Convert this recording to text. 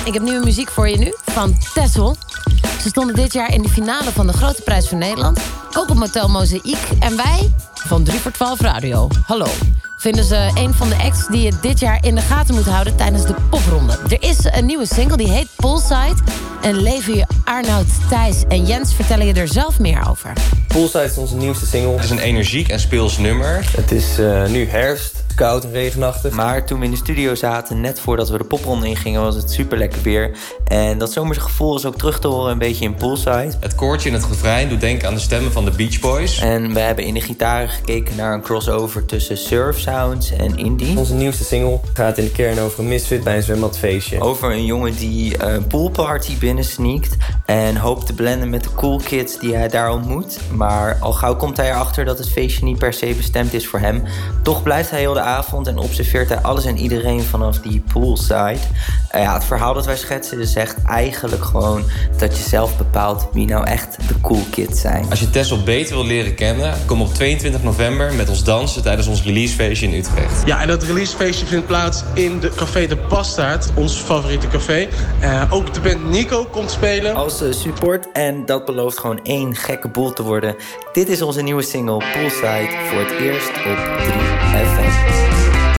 Ik heb nieuwe muziek voor je nu, van Texel. Ze stonden dit jaar in de finale van de Grote Prijs van Nederland. Ook op Motel Mozaïek. En wij van 3 voor 12 Radio. Hallo. Vinden ze een van de acts die je dit jaar in de gaten moet houden tijdens de popronde. Er is een nieuwe single, die heet Poolside. En Levi, Arnoud, Thijs en Jens vertellen je er zelf meer over. Poolside is onze nieuwste single. Het is een energiek en speels nummer. Het is nu herfst, koud en regenachtig. Maar toen we in de studio zaten, net voordat we de popronde ingingen, was het super lekker weer. En dat zomerse gevoel is ook terug te horen een beetje in Poolside. Het koortje in het refrein doet denken aan de stemmen van de Beach Boys. En we hebben in de gitaren gekeken naar een crossover tussen surf sounds en indie. Onze nieuwste single gaat in de kern over een misfit bij een zwembadfeestje. Over een jongen die een poolparty binnensneakt en hoopt te blenden met de cool kids die hij daar ontmoet. Maar al gauw komt hij erachter dat het feestje niet per se bestemd is voor hem. Toch blijft hij heel de avond en observeert hij alles en iedereen vanaf die poolside. Het verhaal dat wij schetsen zegt eigenlijk gewoon dat je zelf bepaalt wie nou echt de cool kids zijn. Als je Texel beter wil leren kennen, kom op 22 november met ons dansen tijdens ons releasefeestje in Utrecht. Ja, en dat releasefeestje vindt plaats in de Café de Bastaard, ons favoriete café. Ook de band Nico komt spelen. Als support en dat belooft gewoon één gekke boel te worden. Dit is onze nieuwe single Poolside voor het eerst op 3FM.